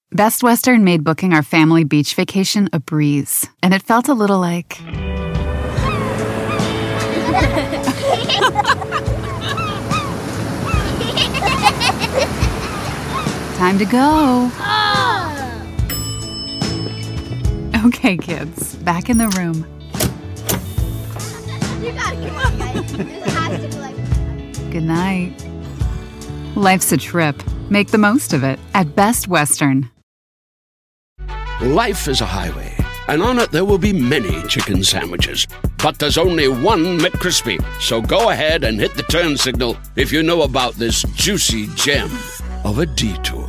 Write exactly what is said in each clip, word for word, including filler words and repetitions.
Best Western made booking our family beach vacation a breeze, and it felt a little like... Time to go. Oh. Okay, kids, back in the room. You gotta come on, guys. This has to be like... Good night. Life's a trip. Make the most of it at Best Western. Life is a highway, and on it there will be many chicken sandwiches. But there's only one McCrispy. So go ahead and hit the turn signal if you know about this juicy gem of a detour.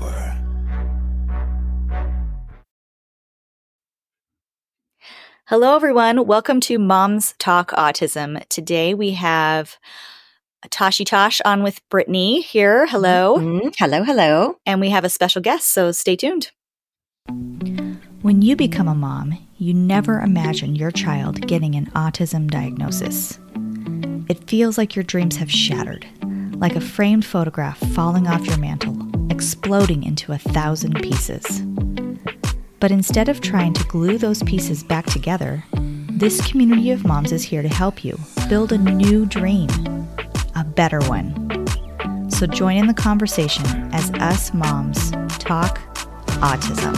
Hello, everyone. Welcome to Moms Talk Autism. Today we have Toshi Tosh on with Brittany here. Hello. Mm-hmm. Hello, hello. And we have a special guest, so stay tuned. When you become a mom, you never imagine your child getting an autism diagnosis. It feels like your dreams have shattered, like a framed photograph falling off your mantle, exploding into a thousand pieces. But instead of trying to glue those pieces back together, this community of moms is here to help you build a new dream, a better one. So join in the conversation as us moms talk autism.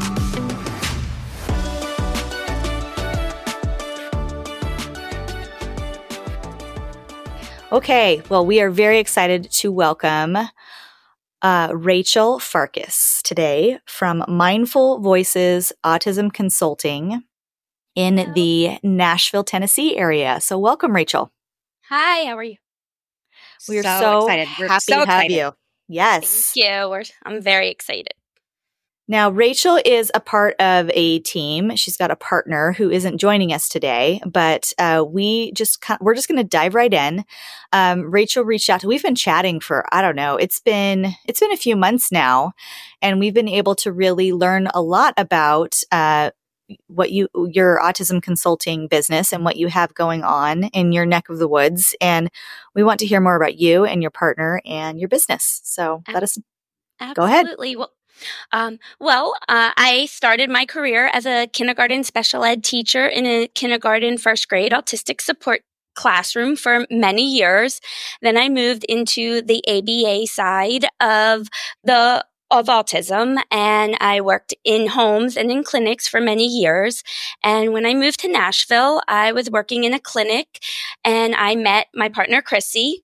Okay, well, we are very excited to welcome uh, Rachel Farkas today from Mindful Voices Autism Consulting in Hello. the Nashville, Tennessee area. So welcome, Rachel. Hi, how are you? We are so, so, excited. We're happy so to have excited. you. Yes. Thank you. We're, I'm very excited. Now, Rachel is a part of a team. She's got a partner who isn't joining us today, but uh, we just we're just going to dive right in. Um, Rachel reached out to. We've been chatting for I don't know. It's been it's been a few months now, and we've been able to really learn a lot about uh, what you your autism consulting business and what you have going on in your neck of the woods. And we want to hear more about you and your partner and your business. So let us go ahead. Absolutely. Well, um, well, uh, I started my career as a kindergarten special ed teacher in a kindergarten first grade autistic support classroom for many years. Then I moved into the A B A side of the of autism, and I worked in homes and in clinics for many years. And when I moved to Nashville, I was working in a clinic, and I met my partner, Chrissy.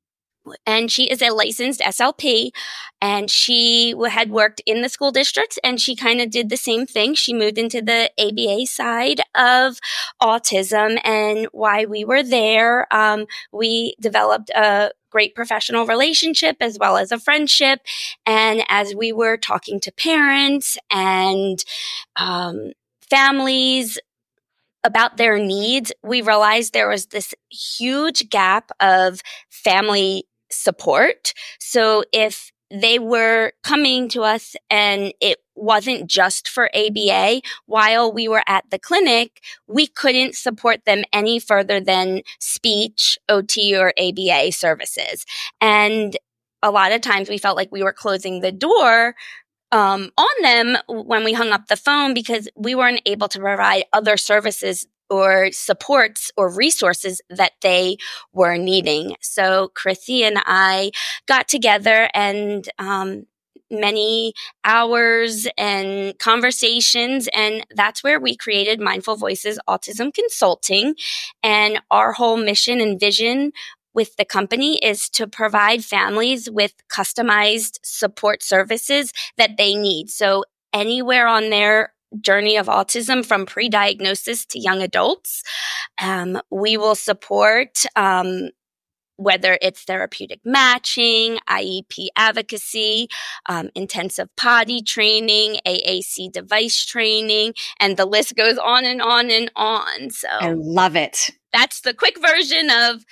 And she is a licensed S L P, and she w- had worked in the school districts, and she kind of did the same thing. She moved into the A B A side of autism, and while we were there, um, we developed a great professional relationship as well as a friendship. And as we were talking to parents and um, families about their needs, we realized there was this huge gap of family support. So if they were coming to us and it wasn't just for A B A, while we were at the clinic, we couldn't support them any further than speech, O T, or A B A services. And a lot of times we felt like we were closing the door um, on them when we hung up the phone because we weren't able to provide other services or supports or resources that they were needing. So Chrissy and I got together and um, many hours and conversations, and that's where we created Mindful Voices Autism Consulting. And our whole mission and vision with the company is to provide families with customized support services that they need. So anywhere on their journey of autism, from pre-diagnosis to young adults, um, we will support um, whether it's therapeutic matching, I E P advocacy, um, intensive potty training, A A C device training, and the list goes on and on and on. So I love it. That's the quick version of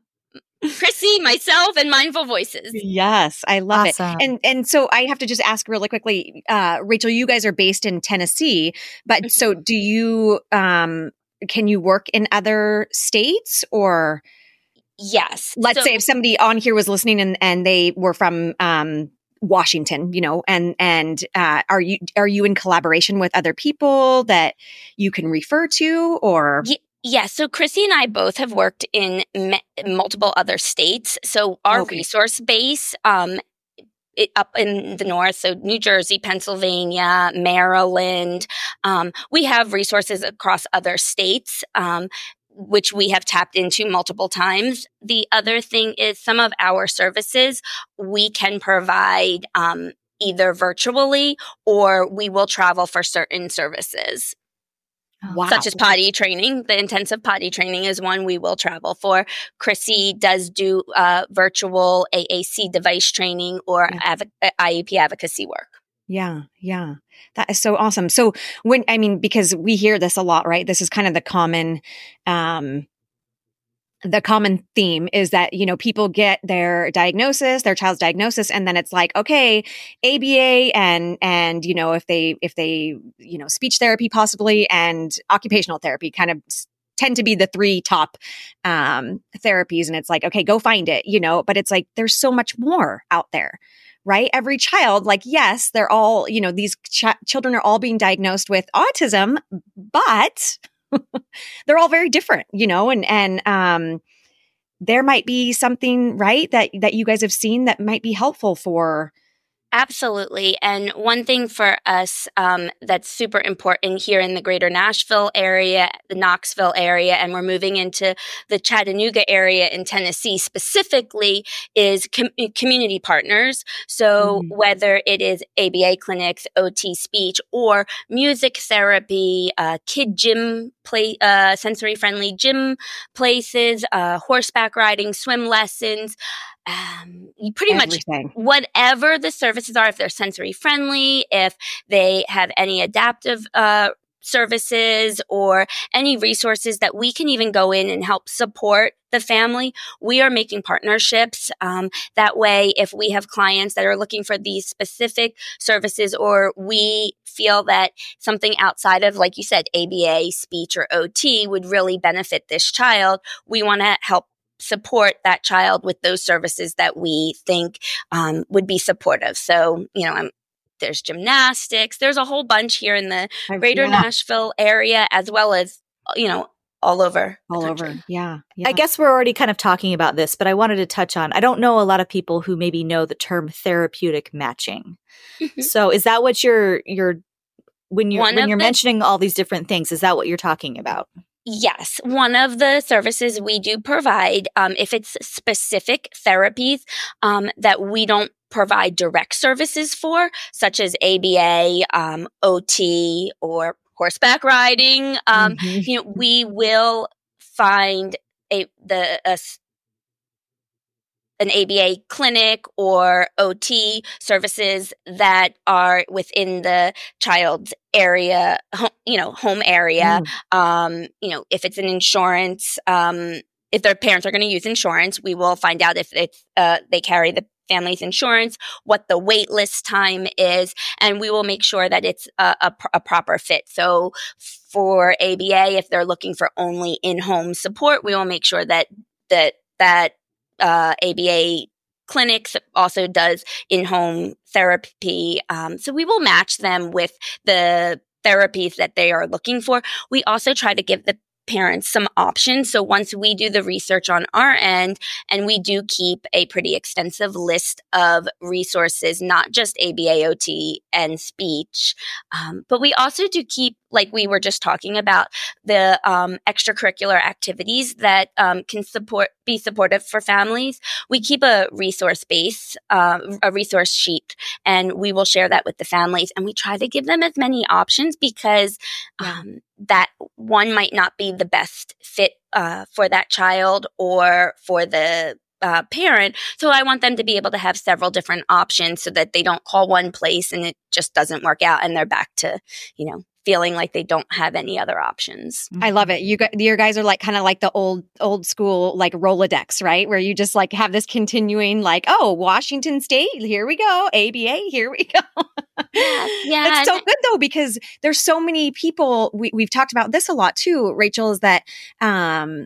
Chrissy, myself, and Mindful Voices. Yes, I love Awesome. it. And and so I have to just ask really quickly, uh, Rachel, you guys are based in Tennessee, but so do you, um, can you work in other states, or Yes. let's So- say if somebody on here was listening and, and they were from, um, Washington, you know, and, and, uh, are you, are you in collaboration with other people that you can refer to or? Ye- Yeah, so Chrissy and I both have worked in me- multiple other states. So our Okay. resource base, um, it, up in the north, so New Jersey, Pennsylvania, Maryland, um, we have resources across other states, um, which we have tapped into multiple times. The other thing is some of our services we can provide um, either virtually or we will travel for certain services. Wow. Such as potty training. The intensive potty training is one we will travel for. Chrissy does do uh, virtual A A C device training or Yeah. adv- I E P advocacy work. Yeah. Yeah. That is so awesome. So when, I mean, because we hear this a lot, right? This is kind of the common, um, the common theme is that, you know, people get their diagnosis, their child's diagnosis, and then it's like, okay, A B A and, and, you know, if they, if they, you know, speech therapy possibly and occupational therapy kind of s- tend to be the three top, um, therapies. And it's like, okay, go find it, you know, but it's like, there's so much more out there, right? Every child, like, yes, they're all, you know, these ch- children are all being diagnosed with autism, but they're all very different, you know, and, and, um, there might be something, right, that, that you guys have seen that might be helpful for. Absolutely. And one thing for us um, that's super important here in the greater Nashville area, the Knoxville area, and we're moving into the Chattanooga area in Tennessee specifically is com- community partners. So Mhm. whether it is A B A clinics, O T speech, or music therapy, uh, kid gym play, uh, sensory friendly gym places, uh, horseback riding, swim lessons, um, you pretty much Everything. whatever the services are, if they're sensory friendly, if they have any adaptive uh, services or any resources that we can even go in and help support the family, we are making partnerships. Um, that way, if we have clients that are looking for these specific services or we feel that something outside of, like you said, A B A, speech, or O T would really benefit this child, we want to help support that child with those services that we think um, would be supportive. So, you know, I'm, there's gymnastics. There's a whole bunch here in the greater Yeah. Nashville area, as well as, you know, all over the All country. over. Yeah. Yeah. I guess we're already kind of talking about this, but I wanted to touch on, I don't know a lot of people who maybe know the term therapeutic matching. Mhm. So is that what you're, you're, when you're, One when of you're the- mentioning all these different things, is that what you're talking about? Yes, one of the services we do provide, um, if it's specific therapies um, that we don't provide direct services for, such as A B A, um, O T, or horseback riding, um, Mhm. you know, we will find a the a s- an A B A clinic or O T services that are within the child's area, ho- you know, home area. Mm. Um, you know, if it's an insurance, um, if their parents are going to use insurance, we will find out if it's uh, they carry the family's insurance, what the wait list time is, and we will make sure that it's a, a, pr- a proper fit. So for A B A, if they're looking for only in-home support, we will make sure that that that uh, A B A clinics also does in-home therapy. Um, so we will match them with the therapies that they are looking for. We also try to give the parents some options. So once we do the research on our end, and we do keep a pretty extensive list of resources, not just A B A, O T, and speech, um, but we also do keep, like we were just talking about, the um, extracurricular activities that um, can support be supportive for families. We keep a resource base, uh, a resource sheet, and we will share that with the families. And we try to give them as many options because Yeah. um, that one might not be the best fit uh, for that child or for the uh, parent. So I want them to be able to have several different options so that they don't call one place and it just doesn't work out and they're back to, you know, feeling like they don't have any other options. I love it. You got, your guys are like kind of like the old old school like Rolodex, right? Where you just like have this continuing like, oh, Washington State, here we go. A B A, here we go. Yeah, yeah, That's so and- good though, because there's so many people. We, we've talked about this a lot too, Rachel, is that um,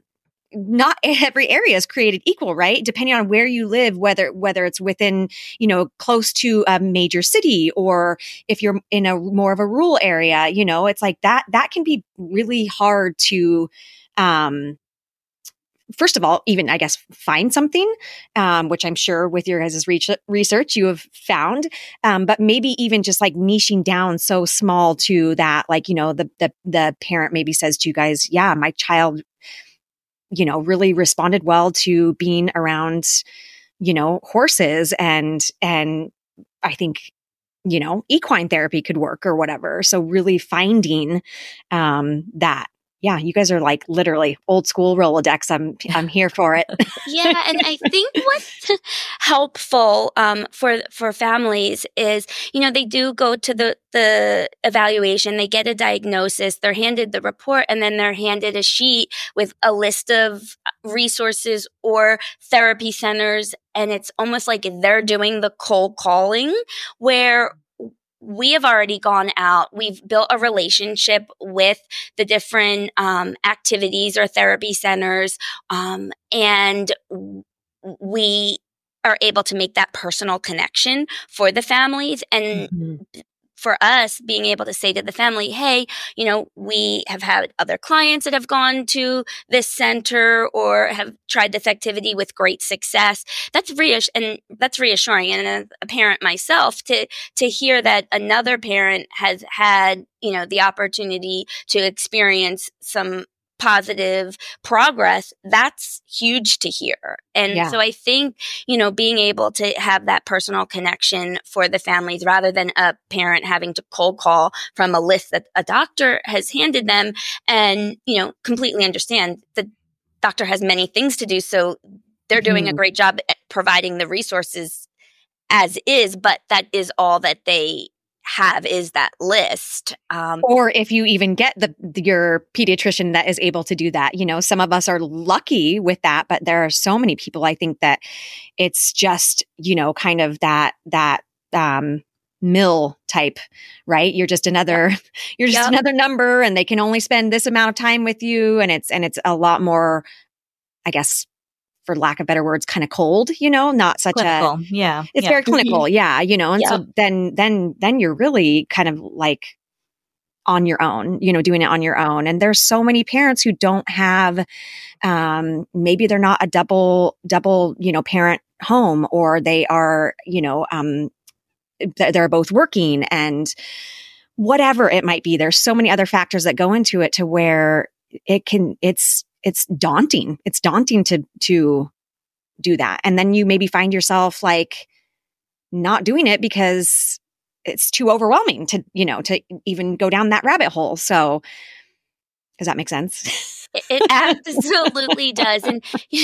not every area is created equal, right? Depending on where you live, whether whether it's within, you know, close to a major city, or if you're in a more of a rural area, you know, it's like that, that can be really hard to, um, first of all, even, I guess, find something, um, which I'm sure with your guys' research you have found, um, but maybe even just like niching down so small to that, like, you know, the, the, the parent maybe says to you guys, yeah, my child, you know, really responded well to being around, you know, horses, and, and I think, you know, equine therapy could work or whatever. So really finding, um, that. Yeah, you guys are like literally old school Rolodex. I'm I'm here for it. Yeah, and I think what's helpful um, for for families is, you know, they do go to the the evaluation, they get a diagnosis, they're handed the report, and then they're handed a sheet with a list of resources or therapy centers, and it's almost like they're doing the cold calling, where we have already gone out. We've built a relationship with the different um, activities or therapy centers, um, and we are able to make that personal connection for the families. And mm-hmm. for us, being able to say to the family, hey, you know, we have had other clients that have gone to this center or have tried this activity with great success. That's reass- and that's reassuring. And as a parent myself, to to hear that another parent has had, you know, the opportunity to experience some positive progress, that's huge to hear. And yeah. so I think, you know, being able to have that personal connection for the families rather than a parent having to cold call from a list that a doctor has handed them, and, you know, completely understand the doctor has many things to do. So they're doing mm-hmm. a great job at providing the resources as is, but that is all that they have is that list. Um, or if you even get the, the your pediatrician that is able to do that, you know, some of us are lucky with that, but there are so many people, I think, that it's just, you know, kind of that, that, um, mill type, right? You're just another, yep. you're just yep. another number, and they can only spend this amount of time with you. And it's, and it's a lot more, I guess, for lack of better words, kind of cold, you know, not such clinical. a, yeah, it's yeah. very clinical. Mm-hmm. Yeah. You know, and yeah. so then, then, then you're really kind of like on your own, you know, doing it on your own. And there's so many parents who don't have, um, maybe they're not a double, double, you know, parent home, or they are, you know, um, th- they're both working, and whatever it might be. There's so many other factors that go into it to where it can, it's, it's daunting. It's daunting to, to do that. And then you maybe find yourself like not doing it because it's too overwhelming to, you know, to even go down that rabbit hole. So does that make sense? It, it absolutely does. And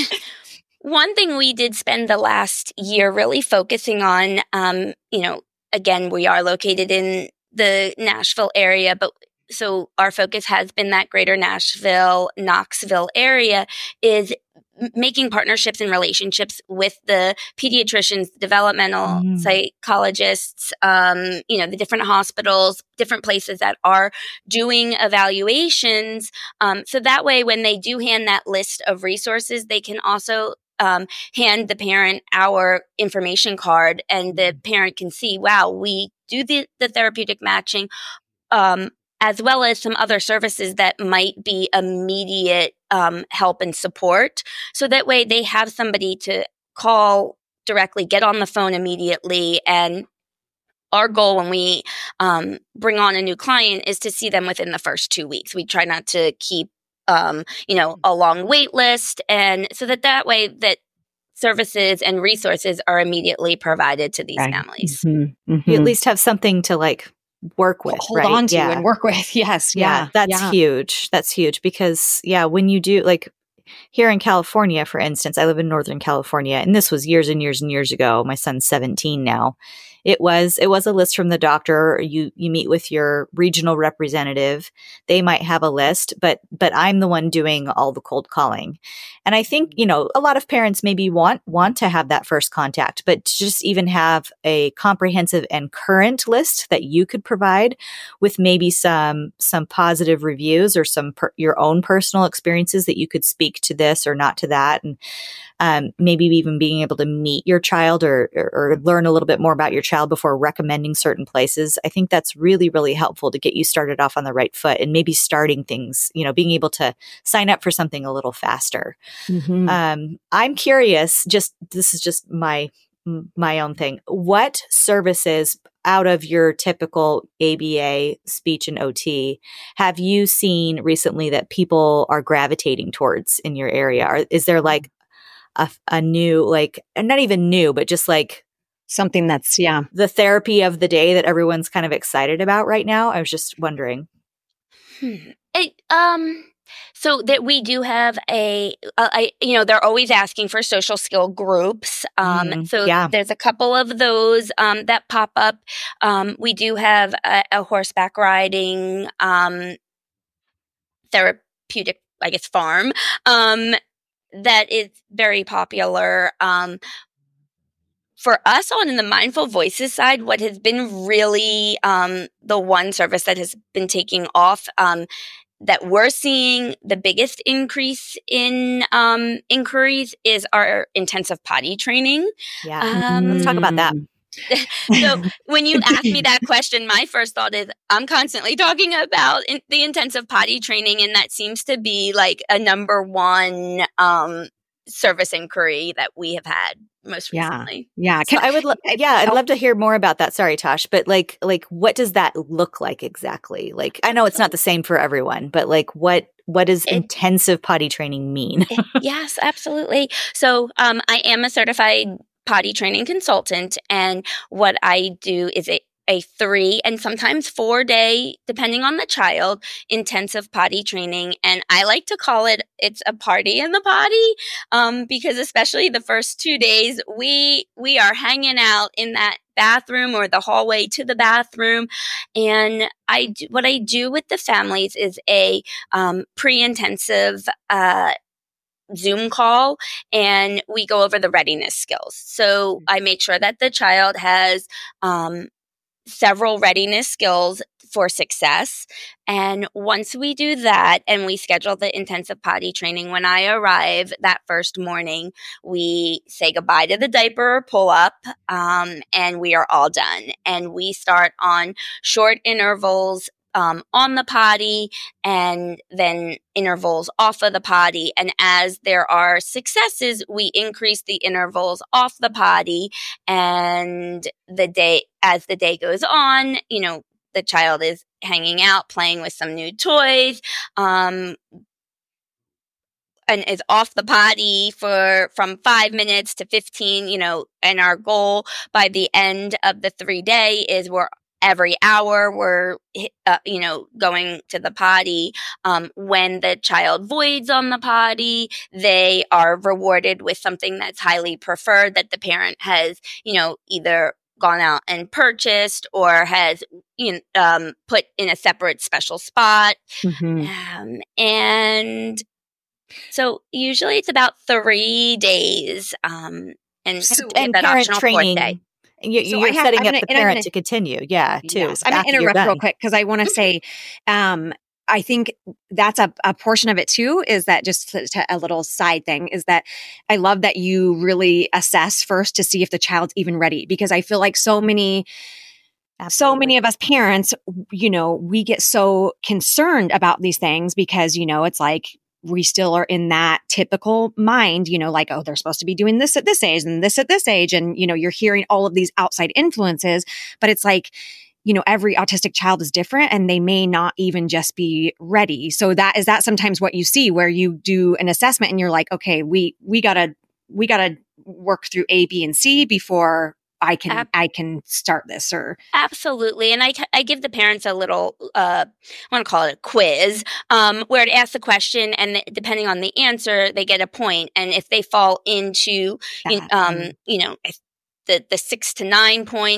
one thing we did spend the last year really focusing on, um, you know, again, we are located in the Nashville area, but so our focus has been that greater Nashville, Knoxville area, is making partnerships and relationships with the pediatricians, developmental mm. psychologists, um, you know, the different hospitals, different places that are doing evaluations. Um, so that way, when they do hand that list of resources, they can also um, hand the parent our information card, and the parent can see, wow, we do the, the therapeutic matching, um, as well as some other services that might be immediate um, help and support. So that way they have somebody to call directly, get on the phone immediately. And our goal when we um, bring on a new client is to see them within the first two weeks. We try not to keep, um, you know, a long wait list. And so that that way that services and resources are immediately provided to these right. families. Mm-hmm. Mm-hmm. You at least have something to like work with, hold right? on to yeah. and work with. Yes. Yeah. Yeah. That's yeah. huge. That's huge because yeah, when you do like here in California, for instance, I live in Northern California, and this was years and years and years ago. My son's seventeen now. it was it was a list from the doctor. You you meet with your regional representative. They might have a list, but but I'm the one doing all the cold calling. And I think, you know, a lot of parents maybe want want to have that first contact, but to just even have a comprehensive and current list that you could provide with maybe some some positive reviews or some per, your own personal experiences that you could speak to this or not to that, and um, maybe even being able to meet your child or, or or learn a little bit more about your child before recommending certain places. I think that's really, really helpful to get you started off on the right foot and maybe starting things, you know, being able to sign up for something a little faster. Mm-hmm. Um, I'm curious, just, this is just my, my own thing. What services out of your typical A B A speech and O T have you seen recently that people are gravitating towards in your area? Or is there like a, a new, like, not even new, but just like something that's, yeah, the therapy of the day that everyone's kind of excited about right now? I was just wondering. Hmm. It, um, so that we do have a, uh, I, you know, they're always asking for social skill groups. Um, mm, so yeah. There's a couple of those, um, that pop up. Um, we do have a, a horseback riding, um, therapeutic, I guess, farm, um, that is very popular. Um, For us on the Mindful Voices side, what has been really um, the one service that has been taking off, um, that we're seeing the biggest increase in um, inquiries is our intensive potty training. Yeah, um, let's talk about that. So when you ask me that question, my first thought is I'm constantly talking about in- the intensive potty training, and that seems to be like a number one um, service inquiry that we have had most recently. Yeah. Yeah. So I would, lo- yeah, I'd love to hear more about that. Sorry, Tosh, but like, like, what does that look like exactly? Like, I know it's not the same for everyone, but like, what, what does it, intensive potty training mean? it, yes, absolutely. So, um, I am a certified potty training consultant, and what I do is a a three and sometimes four day, depending on the child, intensive potty training. And I like to call it, it's a party in the potty, um, because especially the first two days, we, we are hanging out in that bathroom or the hallway to the bathroom. And I do, what I do with the families is a, um, pre-intensive, uh, Zoom call, and we go over the readiness skills. So I make sure that the child has, um, several readiness skills for success. And once we do that and we schedule the intensive potty training, when I arrive that first morning, we say goodbye to the diaper or pull up, um, and we are all done. And we start on short intervals Um, on the potty, and then intervals off of the potty. And as there are successes, we increase the intervals off the potty. And the day, as the day goes on, you know, the child is hanging out, playing with some new toys, um, and is off the potty for from five minutes to fifteen, you know, and our goal by the end of the three day is we're every hour we're, uh, you know, going to the potty. Um, when the child voids on the potty, they are rewarded with something that's highly preferred that the parent has, you know, either gone out and purchased or has, you know, um, put in a separate special spot. Mm-hmm. Um, and so usually it's about three days. Um, and, so, and that parent training. Day. You, so you're have, setting up the parent gonna, to continue. Yeah, too. Yes. I'm going to interrupt real quick because I want to say, um, I think that's a, a portion of it too, is that just to, to a little side thing is that I love that you really assess first to see if the child's even ready, because I feel like so many Absolutely. So many of us parents, you know, we get so concerned about these things because, you know, it's like, we still are in that typical mind, you know, like, oh, they're supposed to be doing this at this age and this at this age. And, you know, you're hearing all of these outside influences, but it's like, you know, every autistic child is different and they may not even just be ready. So that is that sometimes what you see where you do an assessment and you're like, okay, we, we gotta, we gotta work through A, B, and C before I can, Ab- I can start this or. Absolutely. And I, t- I give the parents a little, uh, I want to call it a quiz, um, where it asks the question and th- depending on the answer, they get a point. And if they fall into, you, um, you know, the, the six to nine points,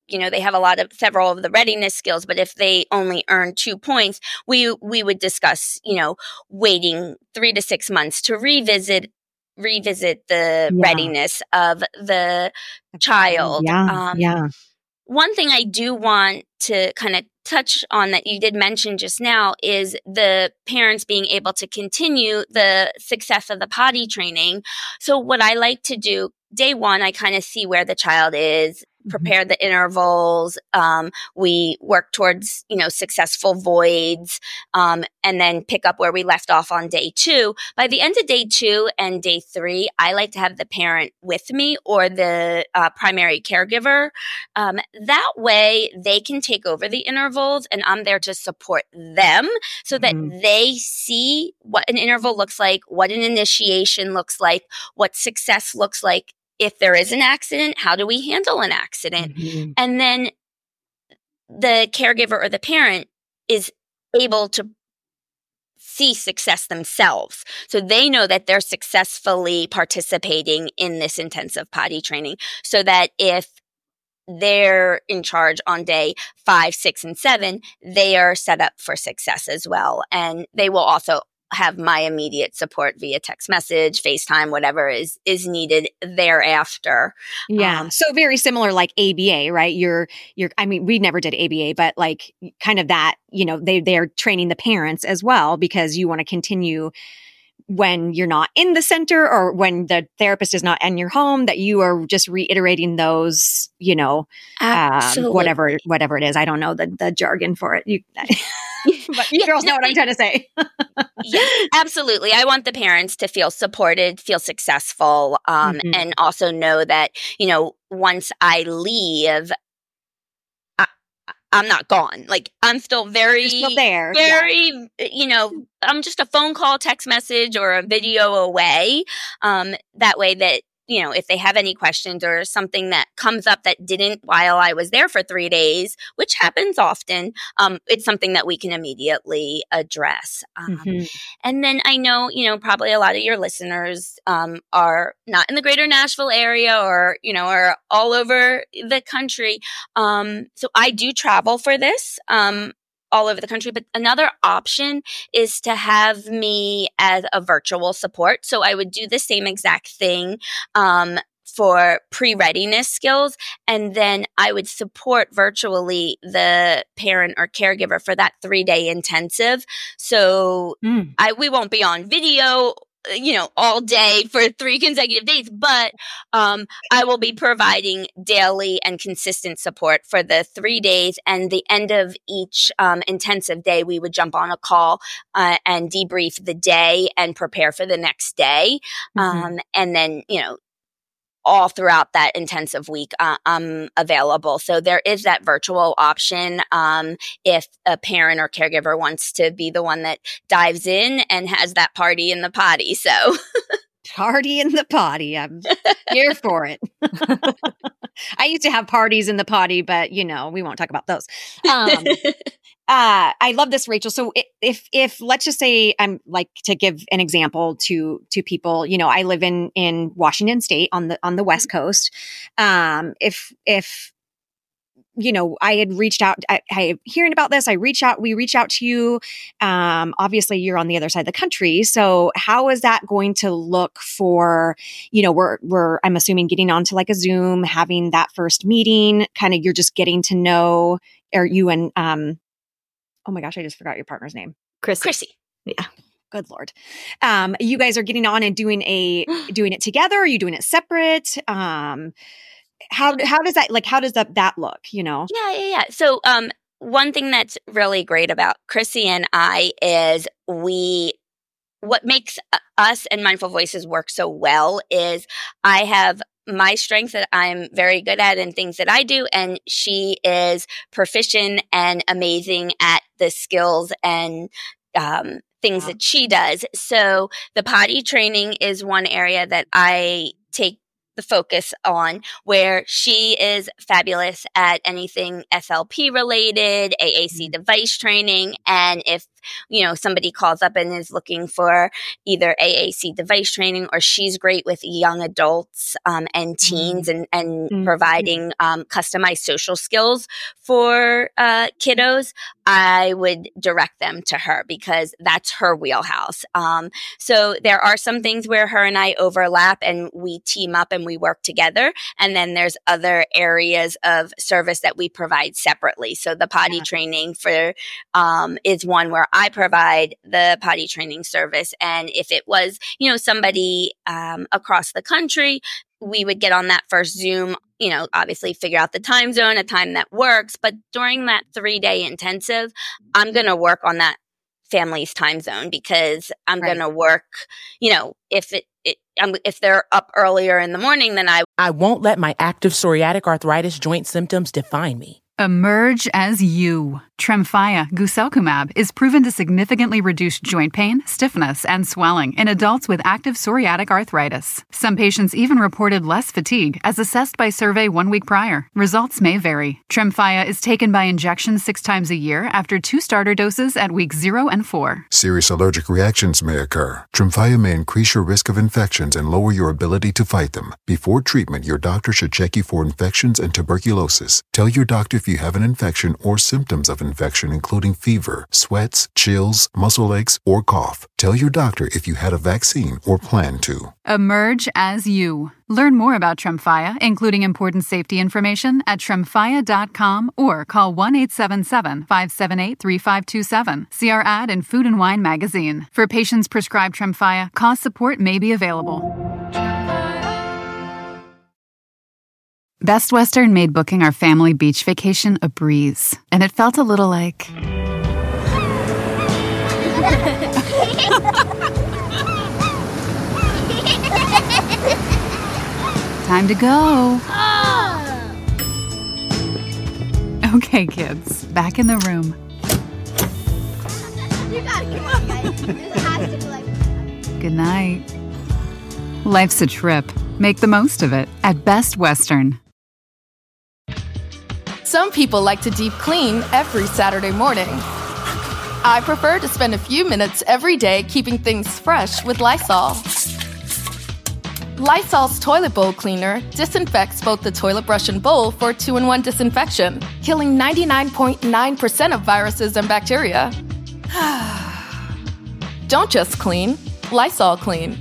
you know, they have a lot of several of the readiness skills, but if they only earn two points, we we would discuss, you know, waiting three to six months to revisit revisit the Yeah. readiness of the child. Yeah. Um, Yeah. One thing I do want to kind of touch on that you did mention just now is the parents being able to continue the success of the potty training. So what I like to do, day one, I kind of see where the child is, prepare the intervals. Um, we work towards, you know, successful voids, um, and then pick up where we left off on day two. By the end of day two and day three, I like to have the parent with me or the uh, primary caregiver. Um, that way they can take over the intervals and I'm there to support them so that Mhm. they see what an interval looks like, what an initiation looks like, what success looks like. If there is an accident, how do we handle an accident? Mhm. And then the caregiver or the parent is able to see success themselves. So they know that they're successfully participating in this intensive potty training so that if they're in charge on day five, six, and seven, they are set up for success as well. And they will also have my immediate support via text message, FaceTime, whatever is is needed thereafter. Yeah. Um, So very similar like A B A, right? You're, you're, I mean, we never did A B A, but like kind of that, you know, they, they're training the parents as well because you want to continue when you're not in the center or when the therapist is not in your home, that you are just reiterating those, you know, um, Absolutely. whatever, whatever it is. I don't know the, the jargon for it. You, but you Yeah, girls know no, what I'm trying to say. Yes, absolutely. I want the parents to feel supported, feel successful, um, Mhm. and also know that, you know, once I leave, I, I'm not gone. Like, I'm still very, You're still there. Yeah. very, you know, I'm just a phone call, text message, or a video away. Um, that way that, you know, if they have any questions or something that comes up that didn't while I was there for three days, which happens often, um, it's something that we can immediately address. Um, Mhm. And then I know, you know, probably a lot of your listeners um, are not in the greater Nashville area or, you know, are all over the country. Um, so I do travel for this. Um, all over the country. But another option is to have me as a virtual support. So I would do the same exact thing um, for pre-readiness skills. And then I would support virtually the parent or caregiver for that three-day intensive. So Mm. I we won't be on video, you know, all day for three consecutive days, but um, I will be providing daily and consistent support for the three days. And the end of each um, intensive day, we would jump on a call uh, and debrief the day and prepare for the next day. Mhm. Um, and then, you know, all throughout that intensive week, uh, I'm available. So there is that virtual option um, if a parent or caregiver wants to be the one that dives in and has that party in the potty. So Party in the potty. I'm here for it. I used to have parties in the potty, but you know, we won't talk about those. Um, uh, I love this, Rachel. So i- if, if let's just say I'm like to give an example to, to people, you know, I live in, in Washington State on the, on the West Coast. Um, if, if, you know, I had reached out, I, I hearing about this, I reached out, we reached out to you. Um, obviously you're on the other side of the country. So how is that going to look for, you know, we're, we're, I'm assuming getting onto like a Zoom, having that first meeting, kind of, you're just getting to know, or you and, um, oh my gosh, I just forgot your partner's name. Chrissy. Chrissy. Yeah. Good Lord. Um, you guys are getting on and doing a, doing it together. Are you doing it separate? Um, how, how does that, like, how does that, that look, you know? Yeah, yeah, yeah. So, um, one thing that's really great about Chrissy and I is we, what makes uh, us and Mindful Voices work so well is I have my strength that I'm very good at and things that I do, and she is proficient and amazing at the skills and um, things Wow. that she does. So the potty training is one area that I take the focus on, where she is fabulous at anything S L P related, A A C device training. And if you know, somebody calls up and is looking for either A A C device training, or she's great with young adults um, and teens mm-hmm. and, and mm-hmm. providing um, customized social skills for uh, kiddos, I would direct them to her because that's her wheelhouse. Um, so there are some things where her and I overlap and we team up and we work together. And then there's other areas of service that we provide separately. So the potty yeah. training for um, is one where I provide the potty training service. And if it was, you know, somebody um, across the country, we would get on that first Zoom, you know, obviously figure out the time zone, a time that works. But during that three day intensive, I'm going to work on that family's time zone because I'm right. going to work, you know, if it, it um, if they're up earlier in the morning, then I I won't let my active psoriatic arthritis joint symptoms define me. Emerge as you. Tremfya guselkumab is proven to significantly reduce joint pain, stiffness, and swelling in adults with active psoriatic arthritis. Some patients even reported less fatigue as assessed by survey one week prior. Results may vary. Tremfya is taken by injection six times a year after two starter doses at weeks zero and four. Serious allergic reactions may occur. Tremfya may increase your risk of infections and lower your ability to fight them. Before treatment, your doctor should check you for infections and tuberculosis. Tell your doctor if you have an infection or symptoms of infection, including fever, sweats, chills, muscle aches, or cough. Tell your doctor if you had a vaccine or plan to. Emerge as you. Learn more about Tremfya, including important safety information, at tremfya dot com or call one eight seven seven, five seven eight, three five two seven. See our ad in Food and Wine magazine. For patients prescribed Tremfya, cost support may be available. Best Western made booking our family beach vacation a breeze, and it felt a little like... Time to go. Okay, kids, back in the room. You gotta come on, guys. This has to be like... Good night. Life's a trip. Make the most of it at Best Western. Some people like to deep clean every Saturday morning. I prefer to spend a few minutes every day keeping things fresh with Lysol. Lysol's toilet bowl cleaner disinfects both the toilet brush and bowl for two in one disinfection, killing ninety-nine point nine percent of viruses and bacteria. Don't just clean, Lysol clean.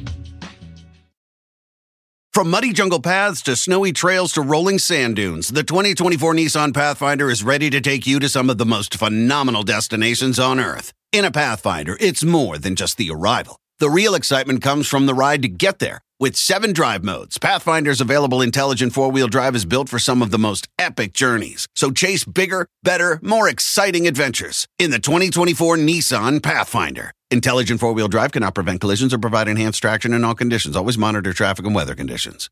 From muddy jungle paths to snowy trails to rolling sand dunes, the twenty twenty-four Nissan Pathfinder is ready to take you to some of the most phenomenal destinations on Earth. In a Pathfinder, it's more than just the arrival. The real excitement comes from the ride to get there. With seven drive modes, Pathfinder's available intelligent four-wheel drive is built for some of the most epic journeys. So chase bigger, better, more exciting adventures in the twenty twenty-four Nissan Pathfinder. Intelligent four-wheel drive cannot prevent collisions or provide enhanced traction in all conditions. Always monitor traffic and weather conditions.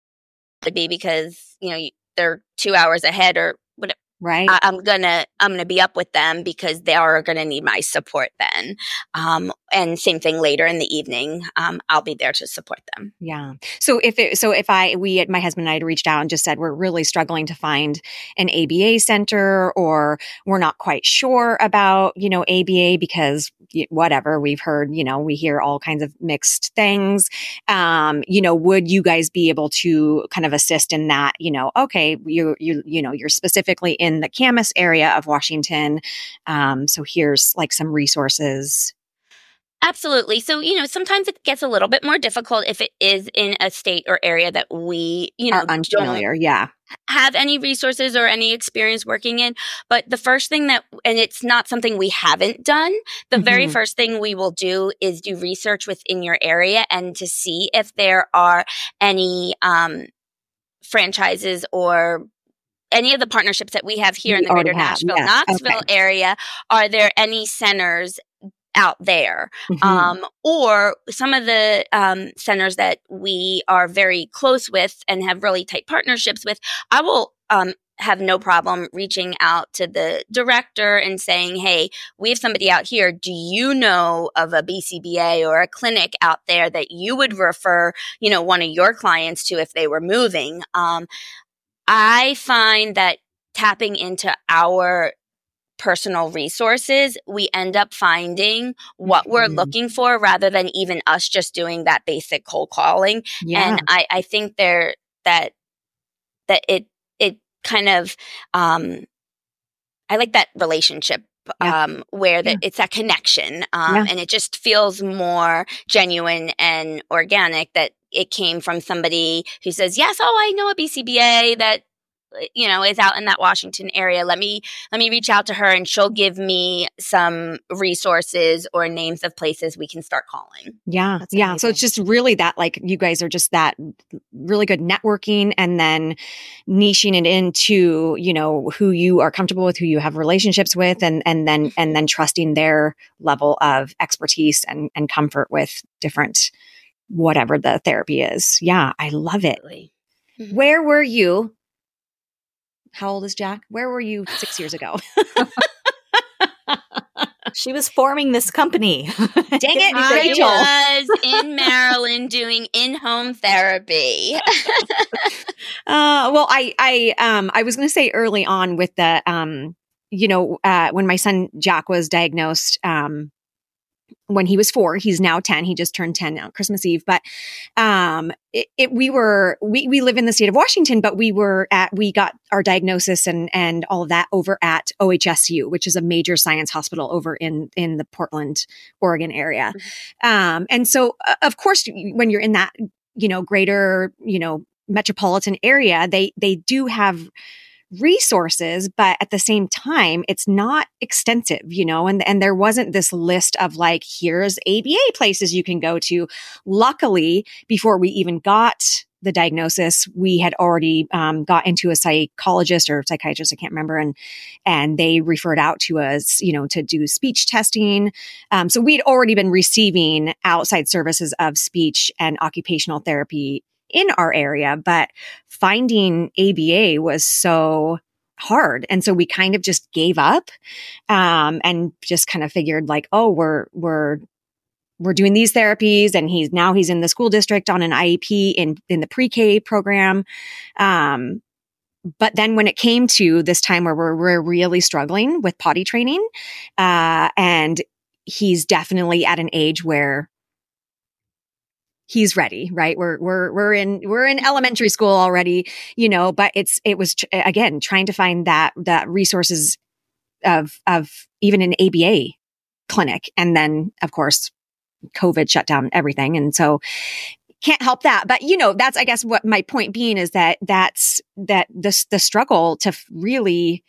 To be because, you know, they're two hours ahead or whatever. Right. I, I'm gonna I'm gonna be up with them because they are gonna need my support then. Um, and same thing later in the evening. Um, I'll be there to support them. Yeah. So if it, so if I we my husband and I had reached out and just said we're really struggling to find an A B A center, or we're not quite sure about, you know, A B A because whatever, we've heard, you know, we hear all kinds of mixed things. Um, you know, would you guys be able to kind of assist in that? You know, okay, you you you know, you're specifically in in the Camas area of Washington. Um, so here's like some resources. Absolutely. So, you know, sometimes it gets a little bit more difficult if it is in a state or area that we, you know, are unfamiliar. Yeah. Have any resources or any experience working in. But the first thing that, and it's not something we haven't done, the mm-hmm. very first thing we will do is do research within your area and to see if there are any um, franchises or any of the partnerships that we have here we in the greater have. Nashville, yes. Knoxville okay. area. Are there any centers out there? Mm-hmm. Um, or some of the um, centers that we are very close with and have really tight partnerships with, I will um, have no problem reaching out to the director and saying, hey, we have somebody out here. Do you know of a B C B A or a clinic out there that you would refer, you know, one of your clients to if they were moving? Um, I find that tapping into our personal resources, we end up finding what mm-hmm. we're looking for rather than even us just doing that basic cold calling. Yeah. And I, I think there that that it it kind of um, I like that relationship. Yeah. Um, where the, yeah. it's that connection, um, yeah. and it just feels more genuine and organic that it came from somebody who says, yes, oh, I know a B C B A that, you know, is out in that Washington area. Let me, let me reach out to her and she'll give me some resources or names of places we can start calling. Yeah. That's yeah. amazing. So it's just really that, like, you guys are just that really good networking and then niching it into, you know, who you are comfortable with, who you have relationships with, and, and then, and then trusting their level of expertise and, and comfort with different, whatever the therapy is. Yeah. I love it. Mm-hmm. Where were you? How old is Jack? Where were you six years ago? She was forming this company. Dang it, I Rachel. was in Maryland doing in-home therapy. uh, well, I, I, um, I was going to say early on with the, um, you know, uh, when my son Jack was diagnosed, um, when he was four, he's now ten. He just turned ten now, Christmas Eve. But, um, it, it, we were, we, we live in the state of Washington, but we were at, we got our diagnosis and, and all of that over at O H S U, which is a major science hospital over in, in the Portland, Oregon area. Mm-hmm. Um, and so uh, of course, when you're in that, you know, greater, you know, metropolitan area, they, they do have resources, but at the same time, it's not extensive, you know, and, and there wasn't this list of like, here's A B A places you can go to. Luckily, before we even got the diagnosis, we had already um, got into a psychologist or psychiatrist, I can't remember, and and they referred out to us, you know, to do speech testing. Um, so we'd already been receiving outside services of speech and occupational therapy in our area, but finding A B A was so hard. And so we kind of just gave up, um, and just kind of figured like, oh, we're, we're, we're doing these therapies, and he's now he's in the school district on an I E P in, in the pre-K program. Um, but then when it came to this time where we're, we're really struggling with potty training, uh, and he's definitely at an age where he's ready, right? We're, we're, we're in, we're in elementary school already, you know, but it's, it was again, trying to find that, that resources of, of even an A B A clinic. And then of course, COVID shut down everything. And so can't help that. But, you know, that's, I guess what my point being is that that's, that the, the struggle to really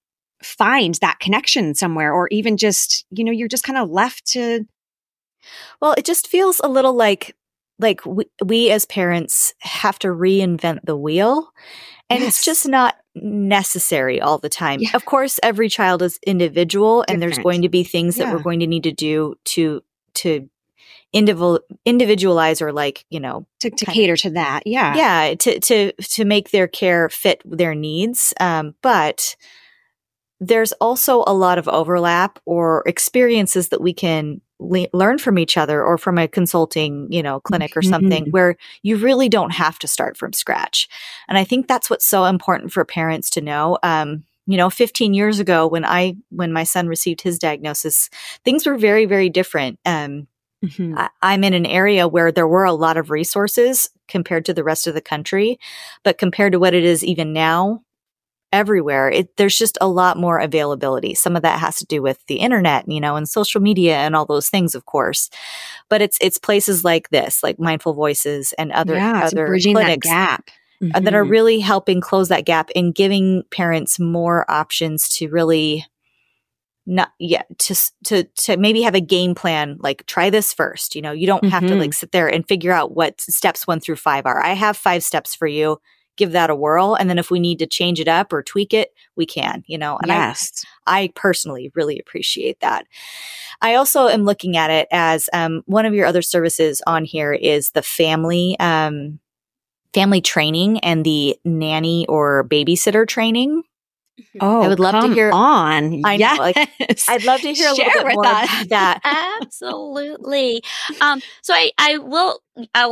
find that connection somewhere, or even just, you know, you're just kind of left to. Well, it just feels a little like, like we, we as parents have to reinvent the wheel, and yes. It's just not necessary all the time. Yeah. Of course, every child is individual, Different. And there's going to be things yeah. that we're going to need to do to, to individual, individualize or like, you know, to, to cater of, to that. Yeah. Yeah. To, to, to make their care fit their needs. Um, but there's also a lot of overlap or experiences that we can le- learn from each other, or from a consulting, you know, clinic or something, mm-hmm. where you really don't have to start from scratch. And I think that's what's so important for parents to know. Um, you know, fifteen years ago when I, when my son received his diagnosis, things were very, very different. Um, mm-hmm. I, I'm in an area where there were a lot of resources compared to the rest of the country, but compared to what it is even now, everywhere, it, there's just a lot more availability. Some of that has to do with the internet, you know, and social media and all those things, of course. But it's it's places like this, like Mindful Voices and other yeah, other bridging clinics that gap mm-hmm. that are really helping close that gap and giving parents more options to really not yeah to to to maybe have a game plan. Like, try this first. You know, you don't mm-hmm. have to like sit there and figure out what steps one through five are. I have five steps for you. Give that a whirl. And then if we need to change it up or tweak it, we can, you know, and yes. I, I personally really appreciate that. I also am looking at it as, um, one of your other services on here is the family, um, family training and the nanny or babysitter training. Oh, I would love come to hear on. I yes. know, like, I'd love to hear a Share little bit more us. about that. Absolutely. Um, so I, I will, I'll,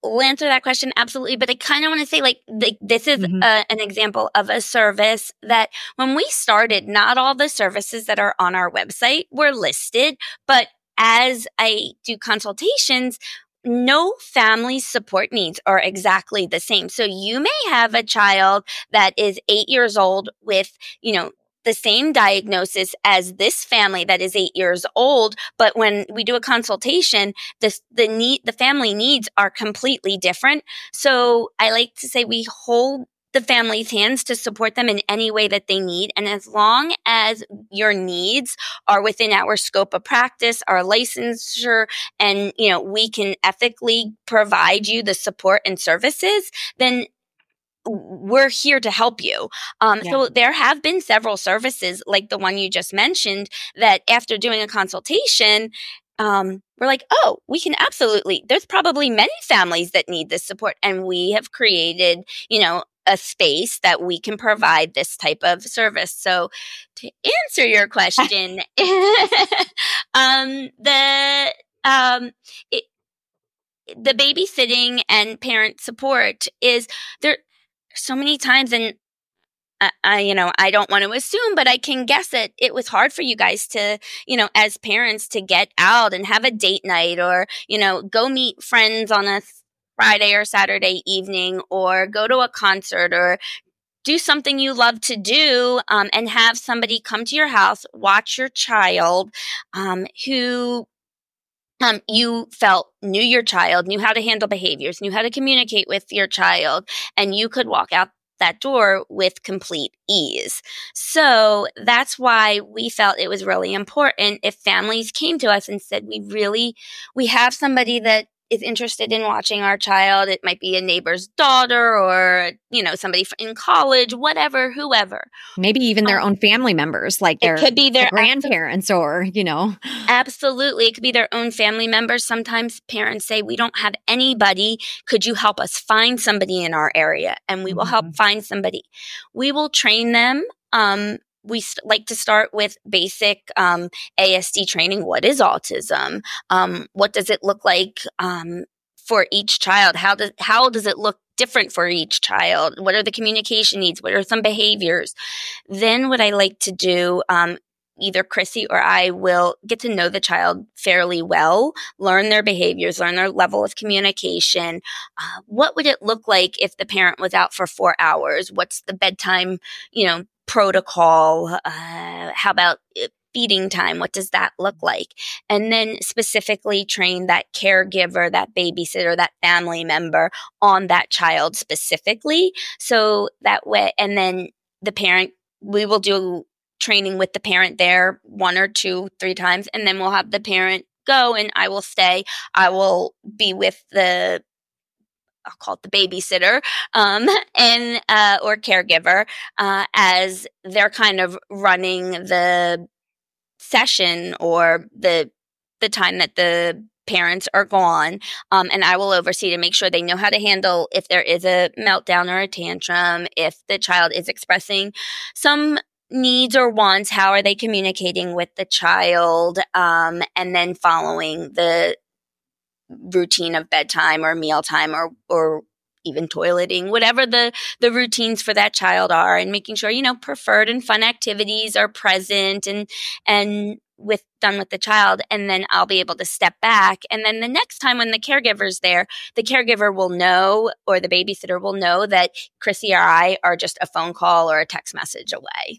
will answer that question absolutely, but I kind of want to say like the, this is Mhm. a, an example of a service that when we started, not all the services that are on our website were listed, but as I do consultations, no family support needs are exactly the same. So you may have a child that is eight years old with, you know, the same diagnosis as this family that is eight years old, but when we do a consultation, this, the need, the family needs are completely different. So I like to say we hold the family's hands to support them in any way that they need. And as long as your needs are within our scope of practice, our licensure, and, you know, we can ethically provide you the support and services, then we're here to help you. Um, Yeah. So there have been several services like the one you just mentioned that after doing a consultation, um, we're like, oh, we can absolutely, there's probably many families that need this support. And we have created, you know, a space that we can provide this type of service. So to answer your question, um, the, um, it, the babysitting and parent support is there so many times, and I, I, you know, I don't want to assume, but I can guess that it was hard for you guys to, you know, as parents to get out and have a date night or, you know, go meet friends on a Friday or Saturday evening or go to a concert or do something you love to do, um, and have somebody come to your house, watch your child, um, who Um, you felt knew your child, knew how to handle behaviors, knew how to communicate with your child, and you could walk out that door with complete ease. So that's why we felt it was really important if families came to us and said, we really, we have somebody that is interested in watching our child. It might be a neighbor's daughter or, you know, somebody in college, whatever, whoever. Maybe even their Um, own family members, like it their, could be their- grandparents or, you know. Absolutely. It could be their own family members. Sometimes parents say, we don't have anybody. Could you help us find somebody in our area? And we will help Mhm. find somebody. We will train them. Um, we st- like to start with basic um, A S D training. What is autism? Um, what does it look like um, for each child? How does how does it look different for each child? What are the communication needs? What are some behaviors? Then what I like to do, um, either Chrissy or I will get to know the child fairly well, learn their behaviors, learn their level of communication. Uh, what would it look like if the parent was out for four hours? What's the bedtime, you know, protocol? Uh, how about feeding time? What does that look like? And then specifically train that caregiver, that babysitter, that family member on that child specifically. So that way, and then the parent, we will do training with the parent there one or two, three times, and then we'll have the parent go and I will stay. I will be with the, I'll call it the babysitter, um, and, uh, or caregiver, uh, as they're kind of running the session or the, the time that the parents are gone. Um, and I will oversee to make sure they know how to handle if there is a meltdown or a tantrum, if the child is expressing some needs or wants, how are they communicating with the child, um, and then following the routine of bedtime or mealtime or or even toileting, whatever the the routines for that child are, and making sure, you know, preferred and fun activities are present and and with done with the child. And then I'll be able to step back. And then the next time when the caregiver's there, the caregiver will know, or the babysitter will know, that Chrissy or I are just a phone call or a text message away.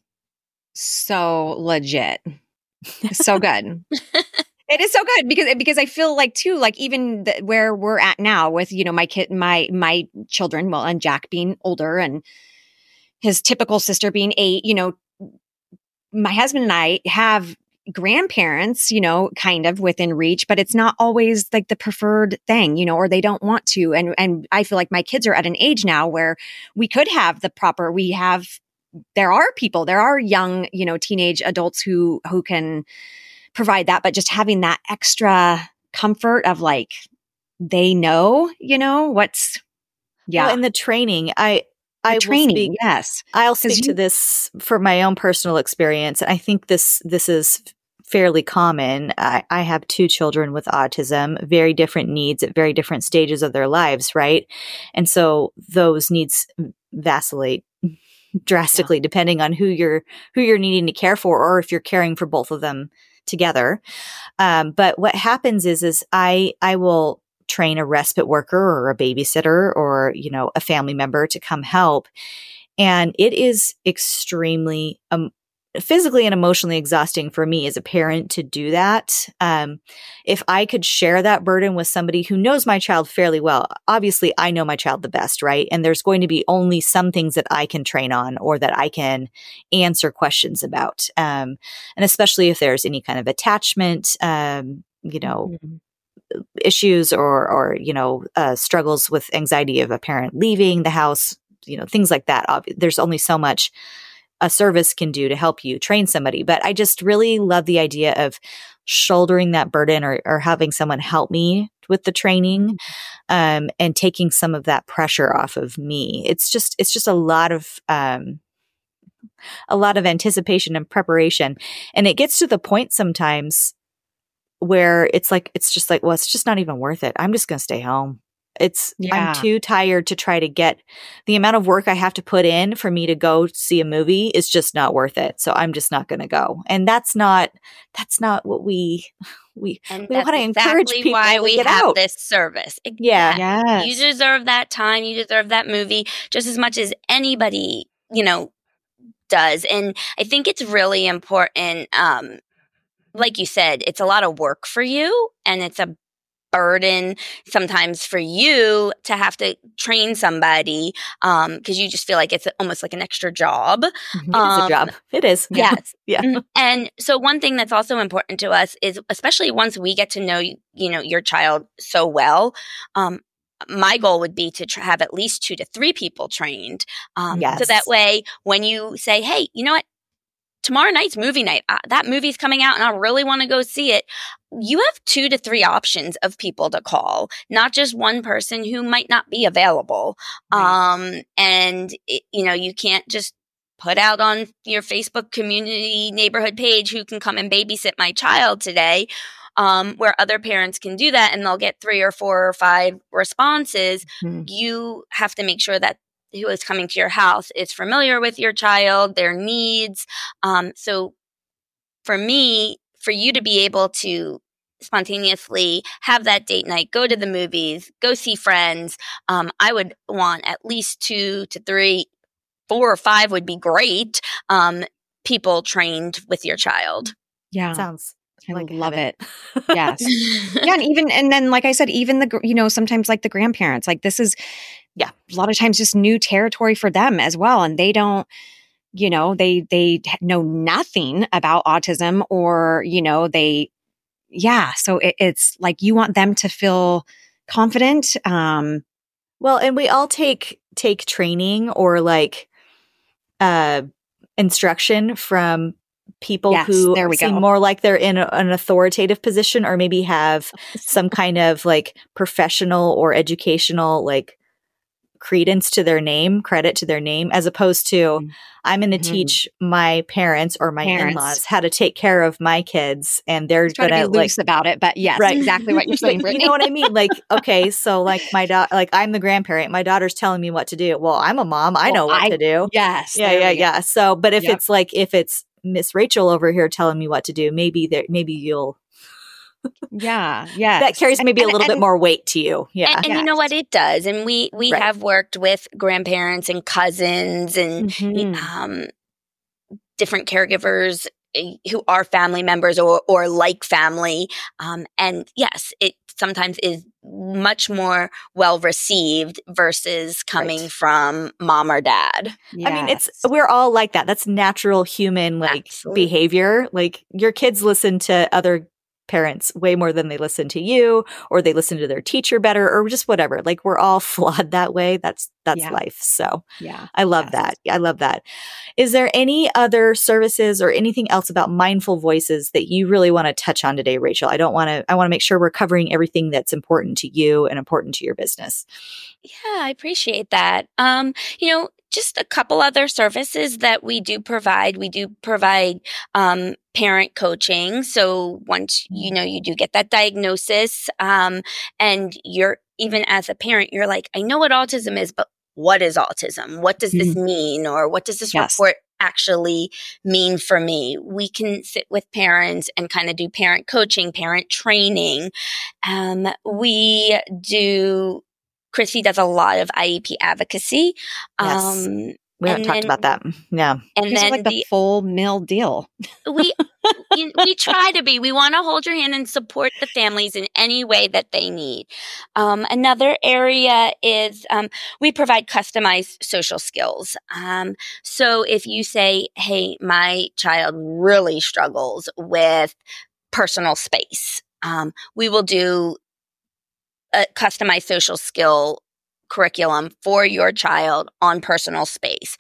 So legit. So good. It is so good because because I feel like too, like even the, where we're at now with, you know, my kid, my my children, well, and Jack being older and his typical sister being eight, you know, my husband and I have grandparents, you know, kind of within reach, but it's not always like the preferred thing, you know, or they don't want to. And and I feel like my kids are at an age now where we could have the proper, we have, there are people, there are young, you know, teenage adults who who can provide that, but just having that extra comfort of like, they know, you know, what's, yeah. Well, and the training, I, I the training, will speak, yes. I'll speak you, to this for my own personal experience. And I think this, this is fairly common. I, I have two children with autism, very different needs at very different stages of their lives, right? And so those needs vacillate drastically yeah. depending on who you're who you're needing to care for, or if you're caring for both of them together. Um, but what happens is is I I will train a respite worker or a babysitter or, you know, a family member to come help. And it is extremely um, physically and emotionally exhausting for me as a parent to do that. Um, if I could share that burden with somebody who knows my child fairly well, obviously I know my child the best, right? And there's going to be only some things that I can train on or that I can answer questions about. Um, and especially if there's any kind of attachment, um, you know, mm-hmm. issues or, or, you know, uh, struggles with anxiety of a parent leaving the house, you know, things like that. Ob- there's only so much a service can do to help you train somebody. But I just really love the idea of shouldering that burden or, or having someone help me with the training, um, and taking some of that pressure off of me. It's just, it's just a lot of, um, a lot of anticipation and preparation. And it gets to the point sometimes where it's like, it's just like, well, it's just not even worth it. I'm just going to stay home. It's, yeah. I'm too tired to try to get the amount of work I have to put in for me to go see a movie is just not worth it. So I'm just not going to go. And that's not, that's not what we, we, and we want to encourage exactly people why to we get have out. This service. Yeah. Yes. You deserve that time. You deserve that movie just as much as anybody, you know, does. And I think it's really important. Um, like you said, it's a lot of work for you, and it's a burden sometimes for you to have to train somebody, um, because you just feel like it's almost like an extra job. Mm-hmm. It Um, is a job. It is. Yes. Yeah. And so one thing that's also important to us is, especially once we get to know, you know, your child so well, um, my goal would be to tr- have at least two to three people trained. Um, Yes. So that way, when you say, hey, you know what? Tomorrow night's movie night. Uh, that movie's coming out and I really want to go see it. You have two to three options of people to call, not just one person who might not be available. Right. Um, and, it, you know, you can't just put out on your Facebook community neighborhood page who can come and babysit my child today, um, where other parents can do that and they'll get three or four or five responses. Mm-hmm. You have to make sure that who is coming to your house is familiar with your child, their needs. Um, so for me, for you to be able to spontaneously have that date night, go to the movies, go see friends, um, I would want at least two to three, four or five would be great, um, people trained with your child. Yeah. Sounds I like love heaven. it. Yes. Yeah. And even, and then, like I said, even the, you know, sometimes like the grandparents, like this is, yeah, a lot of times just new territory for them as well. And they don't, you know, they, they know nothing about autism, or, you know, they, yeah. So it, it's like, you want them to feel confident. Um, well, and we all take, take training or like, uh, instruction from people yes, who there we seem go. more like they're in a, an authoritative position, or maybe have some kind of like professional or educational, like, credence to their name, credit to their name, as opposed to mm-hmm. I'm going to mm-hmm. teach my parents or my parents. in-laws how to take care of my kids, and they're going to be loose like, about it. But yes, right. exactly what you're saying. You know what I mean? Like, okay, so like my daughter, like I'm the grandparent, my daughter's telling me what to do. Well, I'm a mom, I well, know what I, to do. Yes, yeah, yeah, yeah. So, but if yep. it's like if it's Miss Rachel over here telling me what to do, maybe there, maybe you'll. Yeah. Yeah. That carries maybe and, a little and, bit more weight to you. Yeah. And, and yes. you know what? It does. And we, we right. have worked with grandparents and cousins and mm-hmm. um, different caregivers who are family members or, or like family. Um, and yes, it sometimes is much more well received versus coming right. from mom or dad. Yes. I mean, it's, we're all like that. That's natural human like Absolutely. behavior. Like your kids listen to other parents way more than they listen to you, or they listen to their teacher better, or just whatever. Like we're all flawed that way. That's, that's yeah. life. So yeah, I love yes. that. I love that. Is there any other services or anything else about mindful voices that you really want to touch on today, Rachel? I don't want to, I want to make sure we're covering everything that's important to you and important to your business. Yeah, I appreciate that. Um, you know, just a couple other services that we do provide. We do provide um, parent coaching. So once, you know, you do get that diagnosis um, and you're, even as a parent, you're like, I know what autism is, but what is autism? What does this Mm. mean? Or what does this Yes. report actually mean for me? We can sit with parents and kind of do parent coaching, parent training. Um, we do, Chrissy does a lot of I E P advocacy. Yes. Um, We haven't and talked then- about that. Yeah. and These are then like the, the, full meal deal. we you- we try to be. We want to hold your hand and support the families in any way that they need. Um, another area is um, we provide customized social skills. Um, so if you say, "Hey, my child really struggles with personal space," um, we will do a customized social skill curriculum for your child on personal space,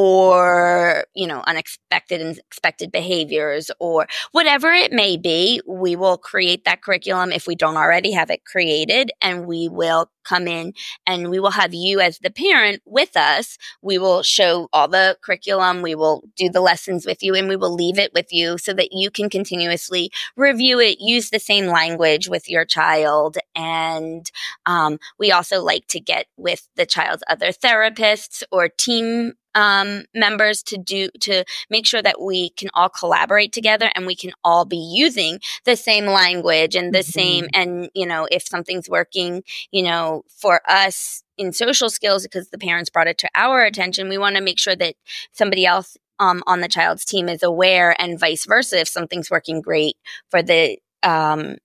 or, you know, unexpected and expected behaviors, or whatever it may be. We will create that curriculum if we don't already have it created, and we will come in and we will have you as the parent with us. We will show all the curriculum. We will do the lessons with you, and we will leave it with you so that you can continuously review it, use the same language with your child. And um, we also like to get with the child's other therapists or team um, members to do, to make sure that we can all collaborate together and we can all be using the same language and the Mhm. same, and, you know, if something's working, you know, for us in social skills, because the parents brought it to our attention, we want to make sure that somebody else um, on the child's team is aware, and vice versa. If something's working great for the, um,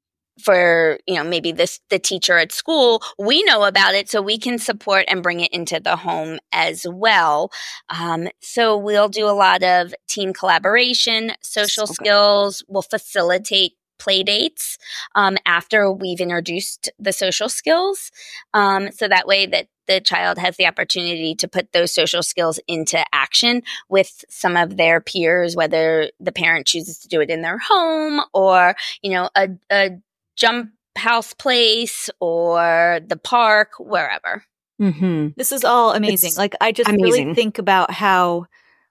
for, you know, maybe this, the teacher at school, we know about it so we can support and bring it into the home as well. Um, so we'll do a lot of team collaboration, social So good. skills. We'll facilitate play dates um, after we've introduced the social skills. Um, so that way that the child has the opportunity to put those social skills into action with some of their peers, whether the parent chooses to do it in their home, or, you know, a, a jump house place or the park, wherever. Mm-hmm. This is all amazing. It's like I just amazing. really think about how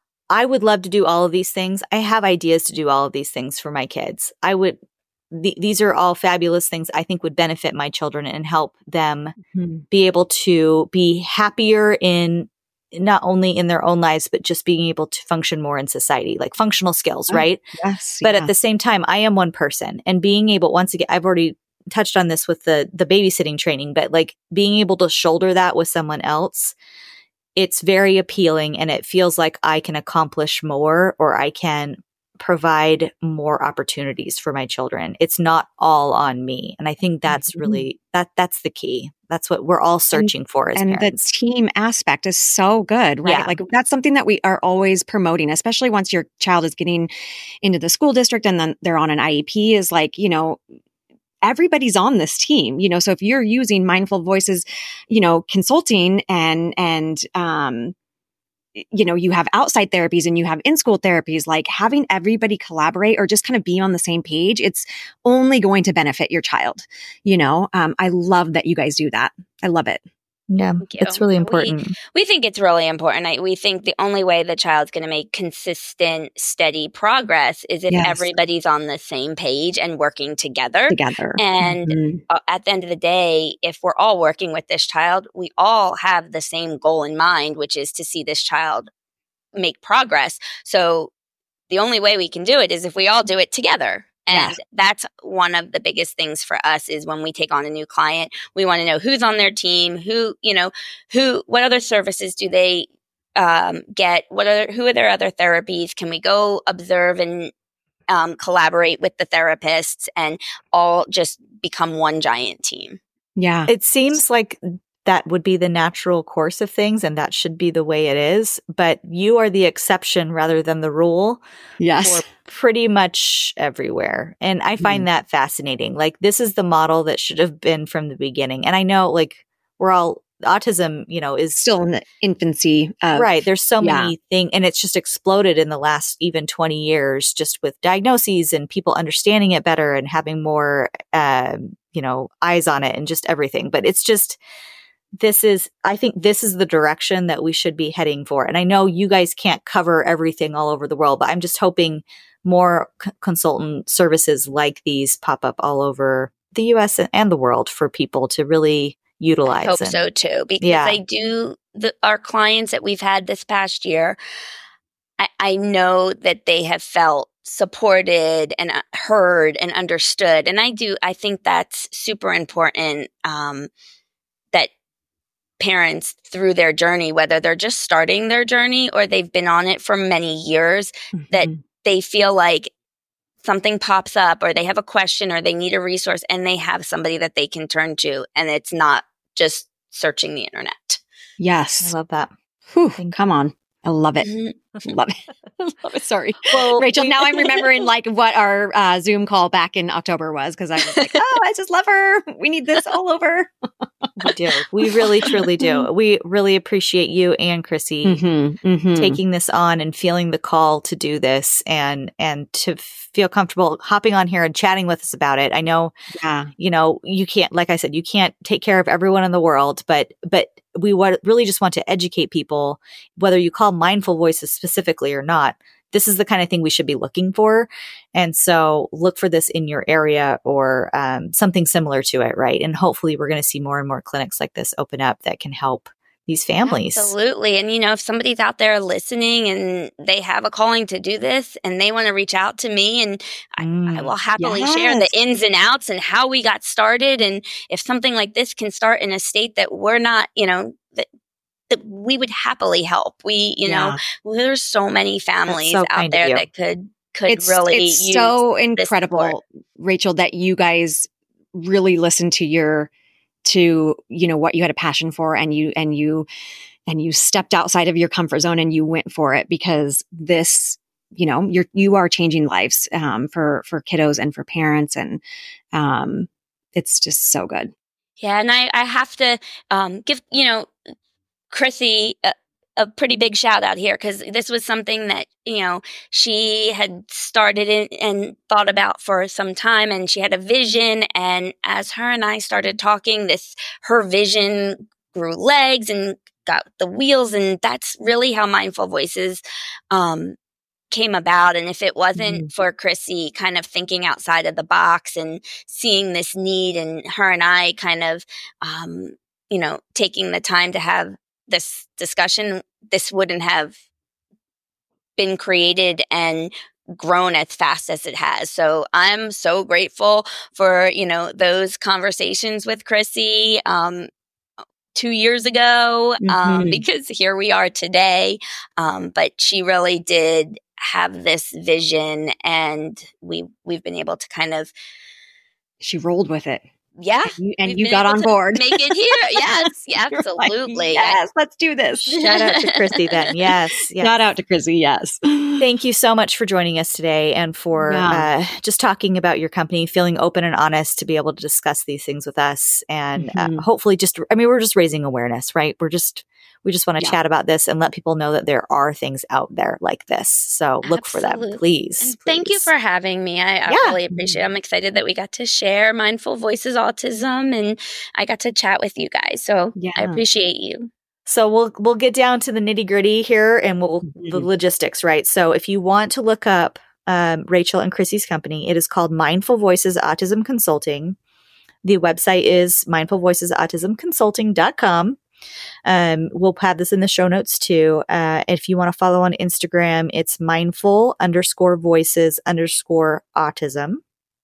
I would love to do all of these things. I have ideas to do all of these things for my kids. I would, th- these are all fabulous things I think would benefit my children and help them Mm-hmm. be able to be happier in not only in their own lives, but just being able to function more in society, like functional skills, Oh, right? Yes. But yeah. at the same time, I am one person, and being able, once again, I've already touched on this with the the babysitting training, but like being able to shoulder that with someone else, it's very appealing, and it feels like I can accomplish more, or I can provide more opportunities for my children. It's not all on me. And I think that's Mhm. really, that that's the key. That's what we're all searching for as and parents. the team aspect is so good, right? Yeah. Like that's something that we are always promoting, especially once your child is getting into the school district and then they're on an I E P, is like, you know, everybody's on this team, you know, so if you're using Mindful Voices, you know, consulting and, and, um, you know, you have outside therapies and you have in-school therapies, like having everybody collaborate or just kind of be on the same page, it's only going to benefit your child. You know, um, I love that you guys do that. I love it. Yeah, Thank you. it's really We- important. We think it's really important. I, we think the only way the child's going to make consistent, steady progress is if Yes. everybody's on the same page and working together. Together. And Mhm. uh, at the end of the day, if we're all working with this child, we all have the same goal in mind, which is to see this child make progress. So the only way we can do it is if we all do it together. And Yes. that's one of the biggest things for us is when we take on a new client, we want to know who's on their team, who, you know, who, what other services do they um, get? What are, who are their other therapies? Can we go observe and um, collaborate with the therapists and all just become one giant team? Yeah. It seems like that would be the natural course of things, and that should be the way it is. But you are the exception rather than the rule Yes. for pretty much everywhere. And I find that fascinating. Like, this is the model that should have been from the beginning. And I know, like, we're all, autism, you know, is Still in the infancy. Of, right. There's so yeah. many things, and it's just exploded in the last even twenty years, just with diagnoses and people understanding it better and having more, um, you know, eyes on it and just everything. But it's just, this is, I think this is the direction that we should be heading for. And I know you guys can't cover everything all over the world, but I'm just hoping more c- consultant services like these pop up all over the U S and, and the world for people to really utilize. I hope and, so too, because yeah. I do, the, our clients that we've had this past year, I, I know that they have felt supported and uh, heard and understood. And I do, I think that's super important, um, that parents through their journey, whether they're just starting their journey or they've been on it for many years, mm-hmm. that they feel like something pops up or they have a question or they need a resource and they have somebody that they can turn to, and it's not just searching the internet. Yes. I love that. Whew, come on. I love it. Mm-hmm. Love it. Love it. Sorry. Well, Rachel, we- now I'm remembering like what our uh, Zoom call back in October was, because I was like, oh, I just love her. We need this all over. We do. We really, truly do. We really appreciate you and Chrissy mm-hmm, mm-hmm. taking this on and feeling the call to do this and and to feel comfortable hopping on here and chatting with us about it. I know, yeah. you know, you can't, like I said, you can't take care of everyone in the world, but but we w- really just want to educate people, whether you call mindful voices specifically or not. This is the kind of thing we should be looking for. And so look for this in your area or um, something similar to it, right? And hopefully we're going to see more and more clinics like this open up that can help these families. Absolutely. And, you know, if somebody's out there listening and they have a calling to do this and they want to reach out to me, and Mm, I, I will happily yes. share the ins and outs and how we got started. And if something like this can start in a state that we're not, you know, that, that we would happily help. We, you Yeah. know, well, there's so many families so out kind of there you. that could, could It's, really it's use so this incredible, support. Rachel, that you guys really listen to your, to, you know, what you had a passion for, and you, and you, and you stepped outside of your comfort zone and you went for it, because this, you know, you're, you are changing lives, um, for, for kiddos and for parents. And, um, it's just so good. Yeah. And I, I have to, um, give, you know, Chrissy a, a pretty big shout out here, because this was something that, you know, she had started in, and thought about for some time, and she had a vision. And as her and I started talking, this, her vision grew legs and got the wheels. And that's really how Mindful Voices, um, came about. And if it wasn't Mm-hmm. for Chrissy kind of thinking outside of the box and seeing this need, and her and I kind of, um, you know, taking the time to have this discussion, this wouldn't have been created and grown as fast as it has. So I'm so grateful for, you know, those conversations with Chrissy, um, two years ago, um, Mm-hmm. because here we are today. Um, but she really did have this vision, and we, we've been able to kind of, She rolled with it. yeah. And you, and we've you been got able on to board. Make it here. Yes. Yeah, You're like, absolutely. yes, let's do this. Shout out to Christy then. Yes. yes. Shout out to Chrissy. Yes. Thank you so much for joining us today and for Yeah. uh, just talking about your company, feeling open and honest to be able to discuss these things with us. And Mhm. uh, hopefully just, I mean, we're just raising awareness, right? We're just, we just want to Yeah. chat about this and let people know that there are things out there like this. So look for them, Absolutely. please. And thank you please. for having me. I, I Yeah. really appreciate it. I'm excited that we got to share Mindful Voices Autism, and I got to chat with you guys. So Yeah. I appreciate you. So we'll we'll get down to the nitty gritty here and we'll the Mhm. logistics, right? So if you want to look up um, Rachel and Chrissy's company, it is called Mindful Voices Autism Consulting. The website is mindful voices autism consulting dot com. Um, we'll have this in the show notes too. Uh, if you want to follow on Instagram, it's mindful underscore voices underscore autism.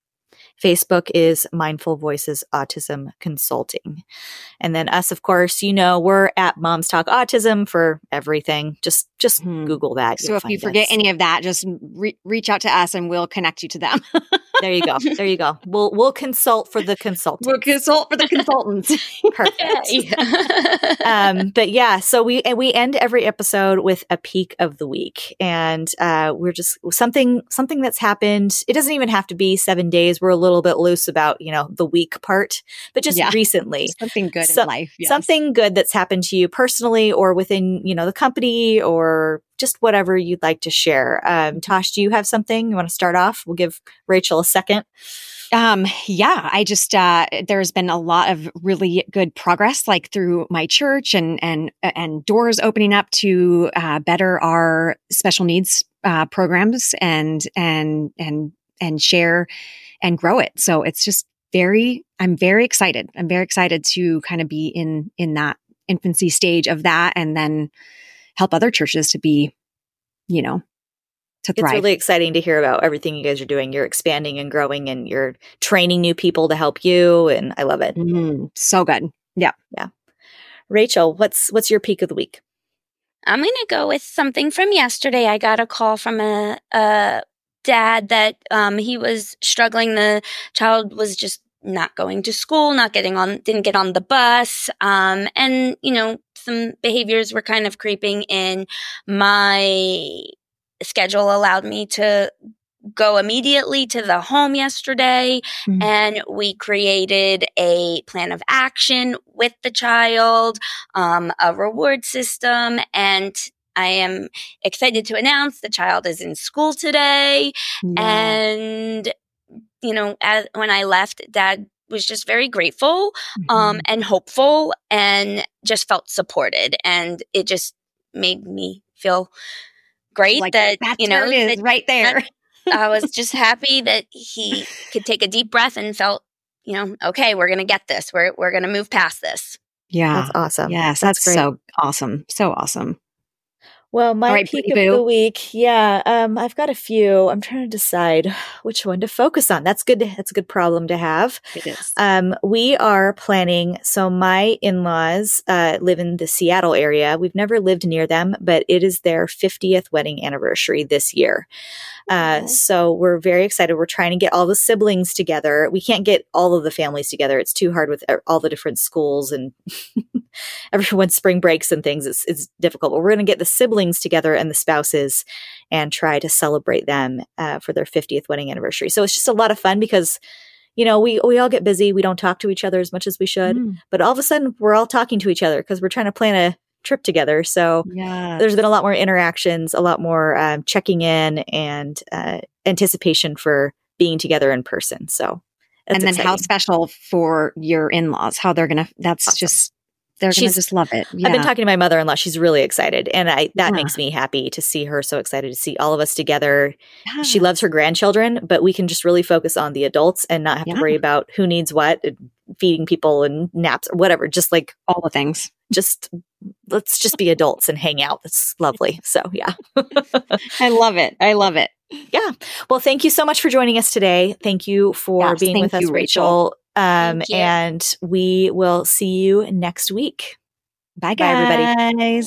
Facebook is Mindful Voices Autism Consulting. And then us, of course, you know, we're at Moms Talk Autism for everything. Just just Mhm. Google that. So You'll if you find forget us. any of that, just re- reach out to us and we'll connect you to them. There you go. There you go. We'll we'll consult for the consultant. We'll consult for the consultants. Perfect. Yay. um, but yeah, so we and we end every episode with a peak of the week, and uh, we're just something something that's happened. It doesn't even have to be seven days. We're a little bit loose about you know the week part, but just Yeah. recently, Something good So- in life. Yes. something good that's happened to you personally or within you know the company or just whatever you'd like to share. Um, Tosh, do you have something you want to start off? We'll give Rachel a second. Um, yeah, I just, uh, there's been a lot of really good progress, like through my church and, and, and doors opening up to, uh, better our special needs, uh, programs and, and, and, and share and grow it. So it's just very, I'm very excited. I'm very excited to kind of be in, in that infancy stage of that and then help other churches to be, you know, to thrive. It's really exciting to hear about everything you guys are doing. You're expanding and growing and you're training new people to help you. And I love it. Mm, so good. Yeah. Yeah. Rachel, what's, what's your peak of the week? I'm going to go with something from yesterday. I got a call from a, a dad that um, he was struggling. The child was just not going to school, not getting on, didn't get on the bus. Um, and, you know, some behaviors were kind of creeping in. My schedule allowed me to go immediately to the home yesterday, mm-hmm. and we created a plan of action with the child, um, a reward system, and I am excited to announce the child is in school today. Yeah. And, you know, as, when I left, Dad was just very grateful, mm-hmm. um, and hopeful and just felt supported. And it just made me feel great like that, that you know, is that, right there. I was just happy that he could take a deep breath and felt, you know, okay, we're going to get this. We're, we're going to move past this. Yeah. That's awesome. Yes. That's, that's so awesome. So awesome. Well, my right, peak of the week, yeah, um, I've got a few. I'm trying to decide which one to focus on. That's good. To, that's a good problem to have. It is. Um, we are planning. So my in-laws uh, live in the Seattle area. We've never lived near them, but it is their fiftieth wedding anniversary this year. Uh, so we're very excited. We're trying to get all the siblings together. We can't get all of the families together. It's too hard with all the different schools and everyone's spring breaks and things. It's, it's difficult, but we're going to get the siblings together and the spouses and try to celebrate them uh, for their fiftieth wedding anniversary. So it's just a lot of fun because, you know, we, we all get busy. We don't talk to each other as much as we should, mm. but all of a sudden we're all talking to each other because we're trying to plan a trip together. So yes. there's been a lot more interactions, a lot more um, checking in and uh, anticipation for being together in person. So, and then exciting. How special for your in-laws, how they're going to, that's awesome. just, they're going to just love it. Yeah. I've been talking to my mother-in-law. She's really excited. And I, that yeah. makes me happy to see her so excited to see all of us together. Yeah. She loves her grandchildren, but we can just really focus on the adults and not have yeah. to worry about who needs what, feeding people and naps or whatever, just like all the things. Just let's just be adults and hang out. That's lovely. So yeah. I love it. I love it. Yeah. Well, thank you so much for joining us today. Thank you for yes, being with us, you, Rachel. Um, and we will see you next week. Bye, guys. Bye, everybody.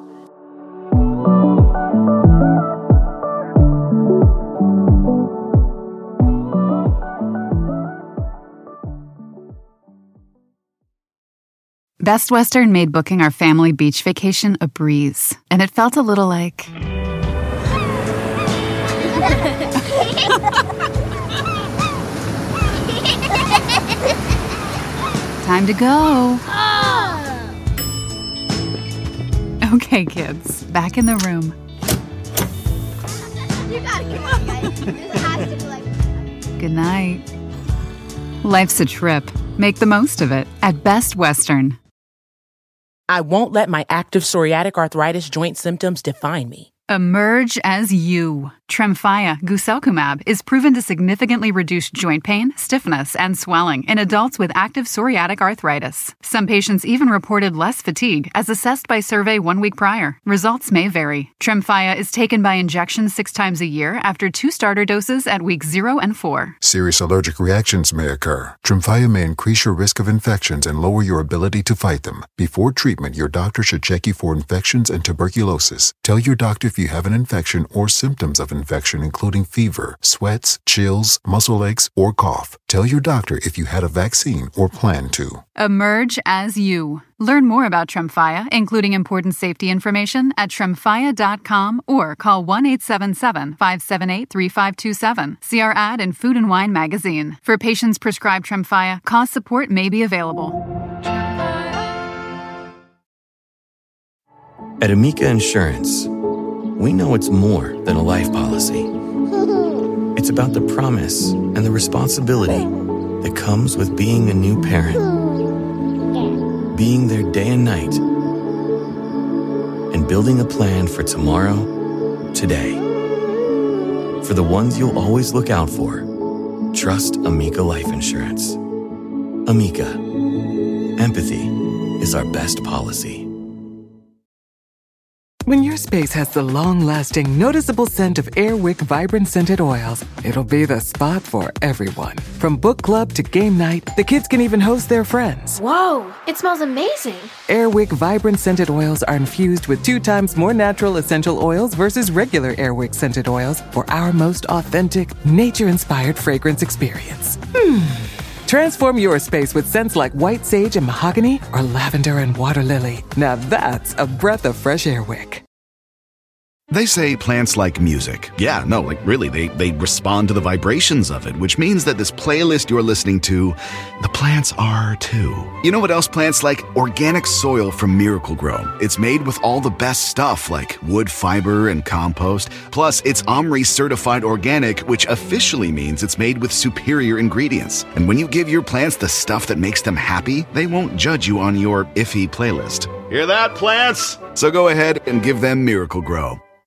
Best Western made booking our family beach vacation a breeze, and it felt a little like... Time to go. Oh. Okay, kids, back in the room. You gotta come on, guys. This has to be like... Good night. Life's a trip. Make the most of it at Best Western. I won't let my active psoriatic arthritis joint symptoms define me. Emerge as you. Tremfya guselkumab is proven to significantly reduce joint pain, stiffness, and swelling in adults with active psoriatic arthritis. Some patients even reported less fatigue as assessed by survey one week prior. Results may vary. Tremfya is taken by injection six times a year after two starter doses at weeks zero and four. Serious allergic reactions may occur. Tremfya may increase your risk of infections and lower your ability to fight them. Before treatment, your doctor should check you for infections and tuberculosis. Tell your doctor if you have an infection or symptoms of infection, including fever, sweats, chills, muscle aches, or cough. Tell your doctor if you had a vaccine or plan to. Emerge as you. Learn more about Tremfya, including important safety information, at tremfya dot com or call one eight seven seven, five seven eight, three five two seven. See our ad in Food and Wine magazine. For patients prescribed Tremfya, cost support may be available. At Amica Insurance, we know it's more than a life policy. It's about the promise and the responsibility that comes with being a new parent. Being there day and night. And building a plan for tomorrow, today. For the ones you'll always look out for, trust Amica Life Insurance. Amica. Empathy is our best policy. When your space has the long-lasting, noticeable scent of Airwick Vibrant Scented Oils, it'll be the spot for everyone. From book club to game night, the kids can even host their friends. Whoa, it smells amazing. Airwick Vibrant Scented Oils are infused with two times more natural essential oils versus regular Airwick Scented Oils for our most authentic, nature-inspired fragrance experience. Hmm. Transform your space with scents like white sage and mahogany or lavender and water lily. Now that's a breath of fresh Airwick. They say plants like music. Yeah, no, like really, they, they respond to the vibrations of it, which means that this playlist you're listening to, the plants are too. You know what else plants like? Organic soil from Miracle-Gro. It's made with all the best stuff like wood fiber and compost. Plus, it's OMRI certified organic, which officially means it's made with superior ingredients. And when you give your plants the stuff that makes them happy, they won't judge you on your iffy playlist. Hear that, plants? So go ahead and give them Miracle-Gro.